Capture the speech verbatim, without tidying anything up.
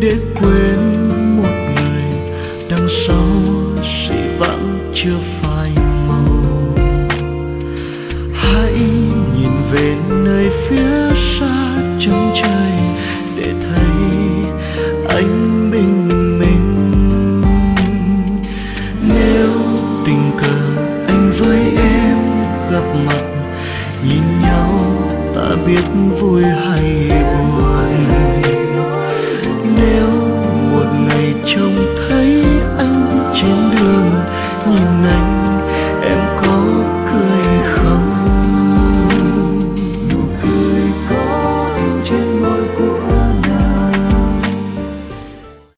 để quên một người đằng sau dị vãng chưa phai màu. Hãy nhìn về nơi phía xa chân trời để thấy anh bình minh. Nếu tình cờ anh với em gặp mặt, nhìn nhau ta biết vui hay